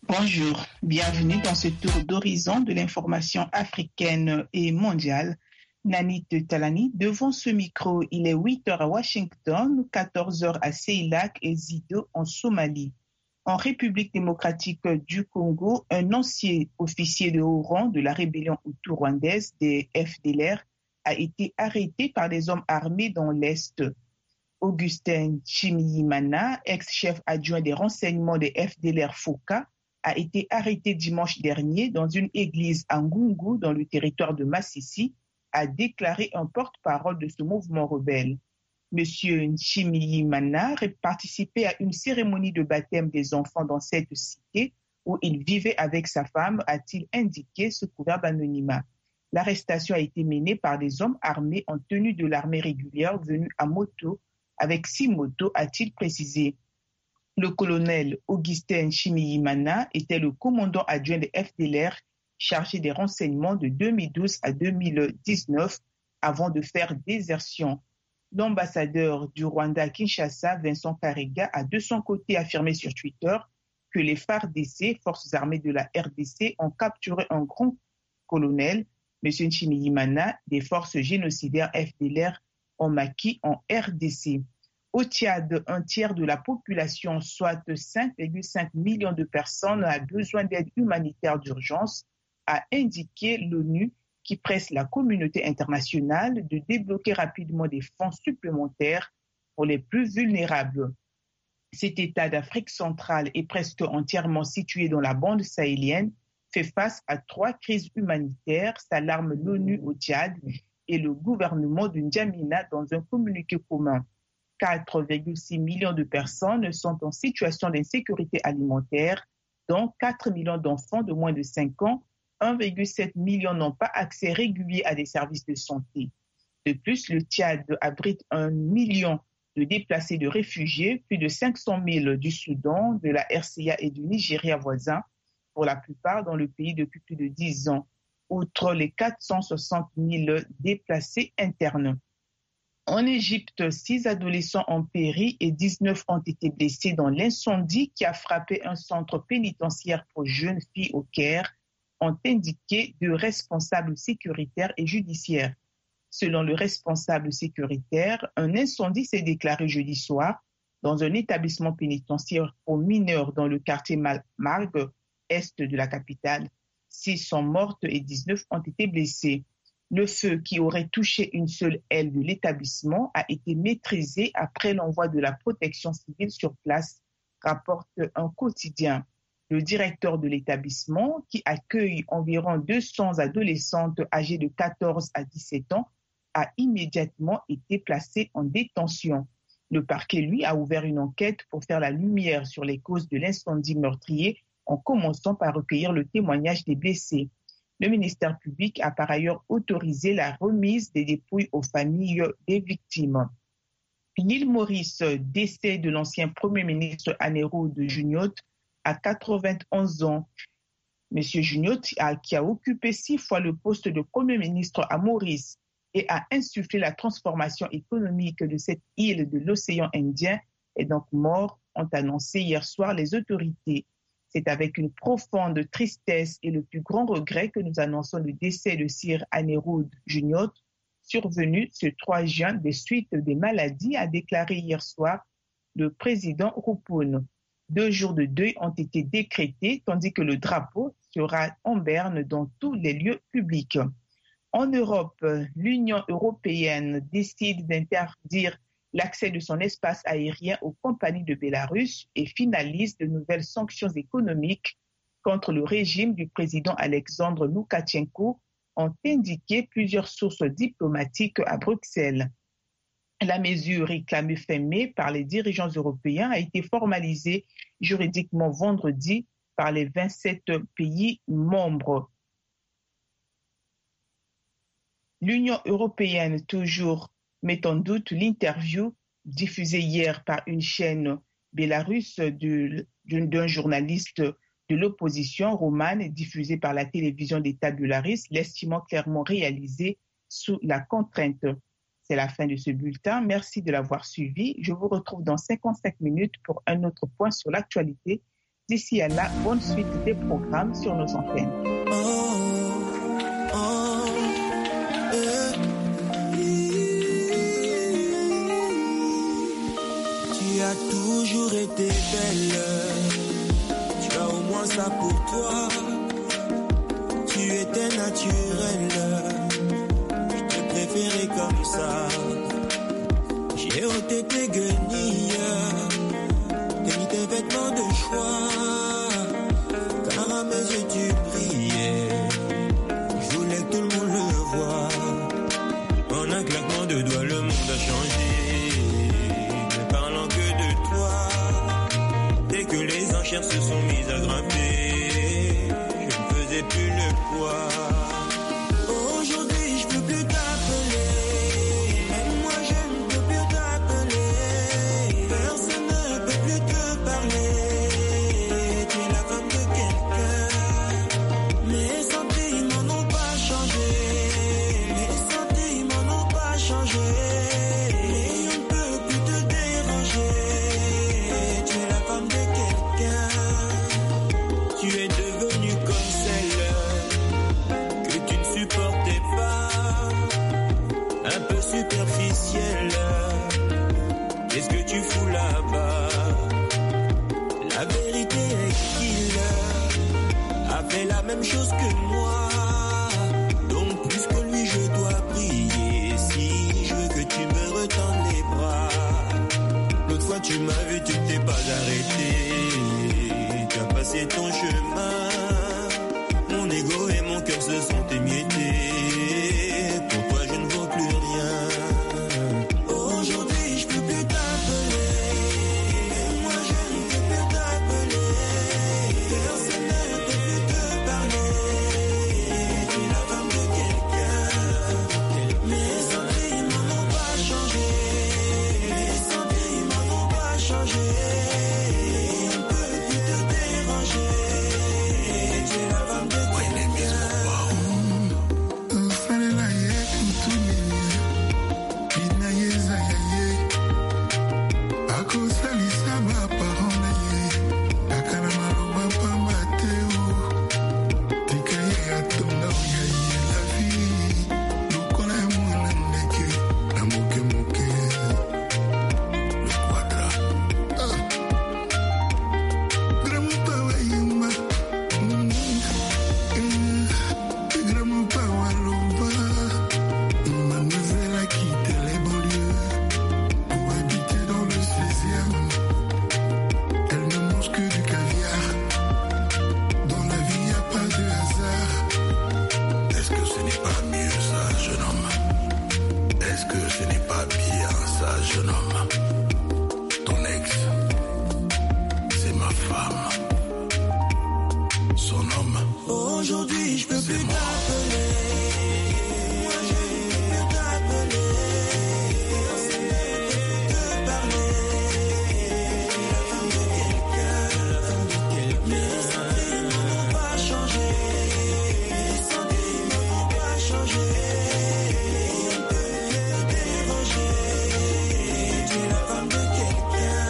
Bonjour, bienvenue dans ce tour d'horizon de l'information africaine et mondiale. Nanit Talani, devant ce micro, il est 8h à Washington, 14h à Seylac et Zido en Somalie. En République démocratique du Congo, un ancien officier de haut rang de la rébellion hutu-rwandaise des FDLR a été arrêté par des hommes armés dans l'Est. Augustin Chimiyimana, ex-chef adjoint des renseignements des FDLR Foka, a été arrêté dimanche dernier dans une église à Ngungu, dans le territoire de Massissi, a déclaré un porte-parole de ce mouvement rebelle. Monsieur Nchimiyimana participait à une cérémonie de baptême des enfants dans cette cité où il vivait avec sa femme, a-t-il indiqué sous couvert d'anonymat. L'arrestation a été menée par des hommes armés en tenue de l'armée régulière venus à moto, avec 6 motos, a-t-il précisé. Le colonel Augustin Chimiyimana était le commandant adjoint des FDLR chargé des renseignements de 2012 à 2019 avant de faire désertion. L'ambassadeur du Rwanda à Kinshasa, Vincent Karega, a de son côté affirmé sur Twitter que les FARDC, forces armées de la RDC, ont capturé un grand colonel, M. Nchimiyimana, des forces génocidaires FDLR en maquis en RDC. Au Tchad, un tiers de la population, soit 5,5 millions de personnes, a besoin d'aide humanitaire d'urgence, a indiqué l'ONU, qui presse la communauté internationale de débloquer rapidement des fonds supplémentaires pour les plus vulnérables. Cet État d'Afrique centrale est presque entièrement situé dans la bande sahélienne, fait face à 3 crises humanitaires, s'alarme l'ONU au Tchad et le gouvernement de N'Djamena dans un communiqué commun. 4,6 millions de personnes sont en situation d'insécurité alimentaire, dont 4 millions d'enfants de moins de 5 ans, 1,7 million n'ont pas accès régulier à des services de santé. De plus, le Tchad abrite 1 million de déplacés de réfugiés, plus de 500 000 du Soudan, de la RCA et du Nigeria voisin, pour la plupart dans le pays depuis plus de 10 ans, outre les 460 000 déplacés internes. En Égypte, 6 adolescents ont péri et 19 ont été blessés dans l'incendie qui a frappé un centre pénitentiaire pour jeunes filles au Caire, ont indiqué 2 responsables sécuritaires et judiciaires. Selon le responsable sécuritaire, un incendie s'est déclaré jeudi soir dans un établissement pénitentiaire pour mineurs dans le quartier Marg, est de la capitale. 6 sont mortes et 19 ont été blessées. Le feu, qui aurait touché une seule aile de l'établissement, a été maîtrisé après l'envoi de la protection civile sur place, rapporte un quotidien. Le directeur de l'établissement, qui accueille environ 200 adolescentes âgées de 14 à 17 ans, a immédiatement été placé en détention. Le parquet, lui, a ouvert une enquête pour faire la lumière sur les causes de l'incendie meurtrier, en commençant par recueillir le témoignage des blessés. Le ministère public a par ailleurs autorisé la remise des dépouilles aux familles des victimes. L'île Maurice, décès de l'ancien Premier ministre Aneroud Junot, à 91 ans. M. Junot, qui a occupé 6 fois le poste de Premier ministre à Maurice et a insufflé la transformation économique de cette île de l'océan Indien, est donc mort, ont annoncé hier soir les autorités. C'est avec une profonde tristesse et le plus grand regret que nous annonçons le décès de Sir Aneroud Junot, survenu ce 3 juin des suites des maladies, a déclaré hier soir le président Roupoun. 2 jours de deuil ont été décrétés, tandis que le drapeau sera en berne dans tous les lieux publics. En Europe, l'Union européenne décide d'interdire l'accès de son espace aérien aux compagnies de Bélarus et finalise de nouvelles sanctions économiques contre le régime du président Alexandre Loukachenko, ont indiqué plusieurs sources diplomatiques à Bruxelles. La mesure réclamée fin mai par les dirigeants européens a été formalisée juridiquement vendredi par les 27 pays membres. L'Union européenne toujours met en doute l'interview diffusée hier par une chaîne bélarusse d'un journaliste de l'opposition, Roman, diffusée par la télévision d'État Belarus, l'estimant clairement réalisée sous la contrainte. C'est la fin de ce bulletin. Merci de l'avoir suivi. Je vous retrouve dans 55 minutes pour un autre point sur l'actualité. D'ici à là, bonne suite des programmes sur nos antennes. Tu as toujours été belle, tu as au moins ça pour toi. Tu étais naturelle, je te préférais comme ça. J'ai ôté tes guenilles, t'as mis tes vêtements de choix, car à mes yeux tu brillais. Je voulais que tout le monde le voie. En un claquement de doigts, le monde a changé. Ne parlant que de toi, dès que les enchères se sont mises à grimper, je ne faisais plus le poids. Aujourd'hui, je peux plus t'appeler. Même moi, je ne peux plus t'appeler. Personne ne peut plus te parler. Tu es la femme de quelqu'un. Mes sentiments n'ont pas changé. Mes sentiments n'ont pas changé. Et on ne peut plus te déranger. Tu es la femme de quelqu'un. Tu es devenue comme celle que tu ne supportais pas, un peu superficielle. Qu'est-ce que tu fous là-bas? La vérité est qu'il a fait la même chose que moi. Donc plus que lui je dois prier. Si je veux que tu me retendes les bras. L'autre fois tu m'as vu, tu ne t'es pas arrêté. Tu as passé ton chemin. Mon ego et mon cœur se sont émiettés. Pour toi je ne vaux plus rien. Aujourd'hui je peux plus t'appeler. Moi je ne peux plus t'appeler. Personne ne peut plus te parler. Tu es la femme de quelqu'un. Mes sentiments n'ont pas changé. Mes sentiments n'ont pas changé. On ne peut plus te déranger. Tu es la femme de quelqu'un. Aujourd'hui, je peux plus t'appeler. Moi, je ne peux plus t'appeler. Personne ne peut plus te parler. Tu es la femme de quelqu'un. Mes sentiments n'ont pas changé. Mes sentiments n'ont pas changé. On ne peut plus te déranger. Tu es la femme de quelqu'un.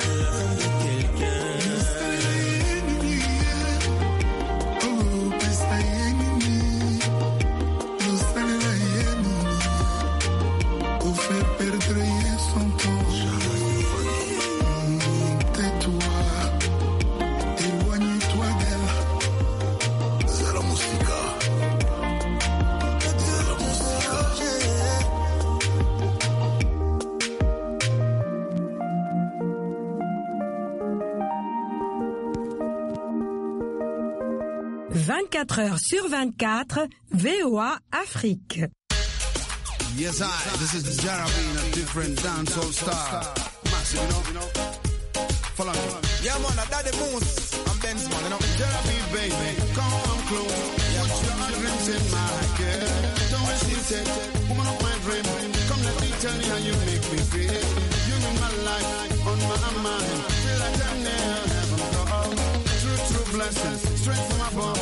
Heures sur 24, VOA Afrique. Yes, this is Jarabin, a different dancehall star. Massive, you know. Follow me. Yeah, man, Daddy Moose and Benz, man, you know. Jarabin, baby, come close. Put your dreams in my girl. Don't hesitate, woman of my dream. Come let me tell you how you make me feel. You in my life, on my mind. Feel like I'm there, heaven come. True blessings, straight from above.